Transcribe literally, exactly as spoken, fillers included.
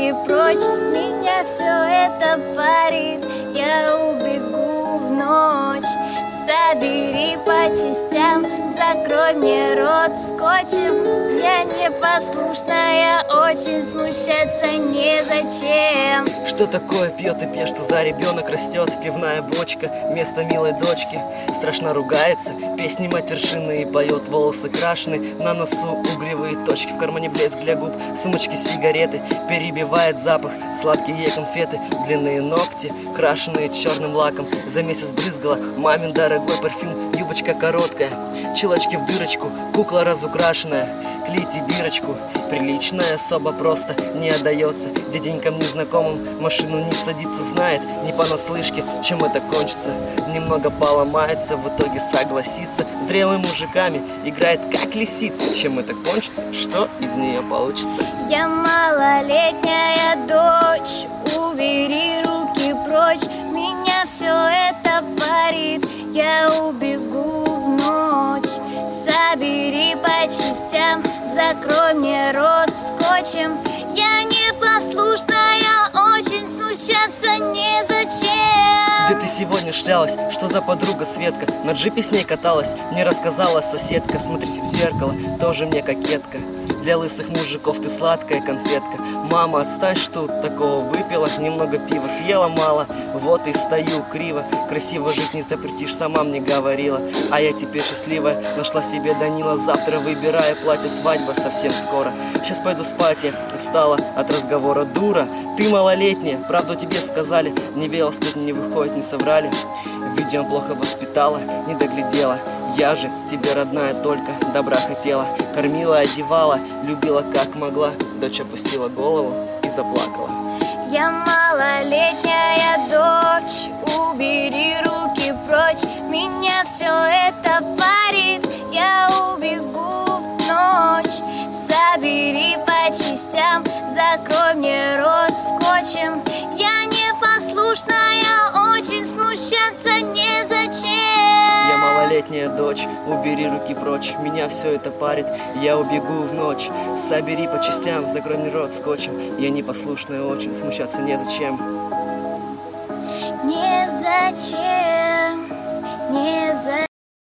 руки прочь, меня все это парит. Я убегу в ночь, собери по частям, закрой мне рот скотчем. Я непослушная, очень смущаться незачем. Что такое пьет и пьет, что за ребенок растет? Пивная бочка, вместо милой дочки. Страшно ругается, песни матершины и поет. Волосы крашены, на носу угревые точки. В кармане блеск для губ, в сумочке сигареты. Перебивает запах, сладкие конфеты. Длинные ногти, крашеные черным лаком. За месяц брызгала мамин дорогой парфюм. Юбочка короткая, чулочки в дырочку. Кукла разукрашенная, клейте бирочку. Приличная особа просто не отдается дяденькам незнакомым, машину не садится, знает не понаслышке, чем это кончится. Немного поломается, в итоге согласится. Зрелыми мужиками играет как лисица. Чем это кончится, что из нее получится? Я малолетняя дочь, убери руки прочь, меня все это парит. Я убегу в ночь, собери по частям, закрой мне рот скотчем. Я непослушная, очень смущаться незачем. Где ты сегодня шлялась? Что за подруга Светка? На джипе с ней каталась, мне рассказала соседка. Смотрись в зеркало, тоже мне кокетка. Для лысых мужиков ты сладкая конфетка. Мама, отстань, что такого выпила. Немного пива съела мало, вот и стою криво. Красиво жить не запретишь, сама мне говорила. А я теперь счастливая, нашла себе Данила. Завтра выбираю платье, свадьба совсем скоро. Сейчас пойду спать, я устала от разговора. Дура, ты малолетняя, правду тебе сказали. Не верила, сплетни не выходит, не соврали. Видимо, плохо воспитала, не доглядела. Я же тебе, родная, только добра хотела. Кормила, одевала, любила как могла. Дочь опустила голову и заплакала. Я малолетняя дочь, убери руки прочь, меня все это парит. Я убегу в ночь, собери по частям, закрой мне рот скотчем. Я непослушная, очень смущаться незачем. Я малолетняя дочь, убери руки прочь, меня все это парит. Я убегу в ночь, собери по частям, закрой мне рот скотчем. Я непослушная, очень смущаться незачем. Незачем, незачем.